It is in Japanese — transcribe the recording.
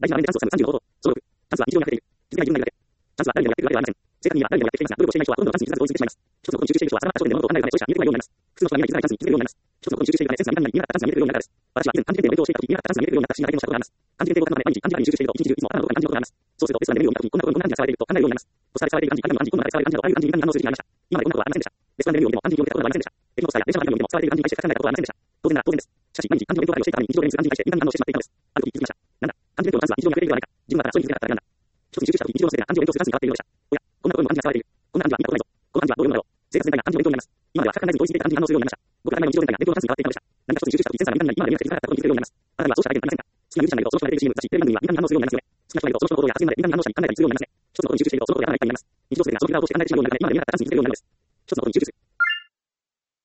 大事な場面でチャンスをつかむ30秒ほど。小6。チャンスは日常に溢れている。気づかない自分がいるだけ。チャンスは誰にもやってくるわけではありません。正確には誰にもやってきていますが、努力をしていない人はほとんどチャンスに気づかず同時にしてしまいます。一つのことに集中している人は定まった焦点で物事を考えるため消費者見えてこないようになります。複数の人が見えない気づかないチャンスに気づけるようになります。一つのことに集中しているためセンスが見えなかったチャンスが見えてくるようになるからです。私は以前漢字検定の勉強をしていた時見えなかったチャンスが見えてくるようになった不思議な体験をしたことがあります。漢字検定を書くまで毎日漢字に集中していると一日中いつも頭のどこかに漢字のことがあります。そうするとテストが出るようになった時こんなことにこんな漢字が使われていると考えるようになります。ポスターで使われている漢字、紙の漢字、この中で使われている漢字とああいう漢字に何の数字がありました。今までこんなことはありませんでした。テストが出るようにでも漢字に読めたことがありませんでした。駅のポスターや電車の中にでも使われている漢字に対して考えたことはありませんでした。当然です。しかし毎日漢字の勉強会をしていたために日常で見る漢字に対して敏感に反応してしまっていたのです。ある時気づきました。なんだ、漢字勉強のチャンスは日常に溢れているではないか。自分はただそれに気づけなかっただけなんだ。一つに集中した時日常の全てが漢字を勉強するチャンスに変わっているのでした。おや、こんなことにも漢字が使われている。こんな漢字は見たことないぞ。この漢字はどう読むのだろう。生活全体が漢字の勉強になります。今までは全く考えずに問い続けて漢字に反応するようになりました。僕は当たり前の日常全体が勉強のチャンスに変わっていくのでした。何か一つに集中した時センサーが敏感になり今まで見なくて気づかなかったことに気づけるようになります。あなたにはそうしただけではありませんか。好きなミュージシャンがいるとその人が出ている CM だし、テレビ番組は敏感に反応するようになりますね。一つのことに集中している時考えたりするようになりますね。一つのことに集中している時そのことをやらない人になります。日常生活でそのギターを通して考えているようになります。日常生活でそのギターを通して考えているようになるため今まで見なかった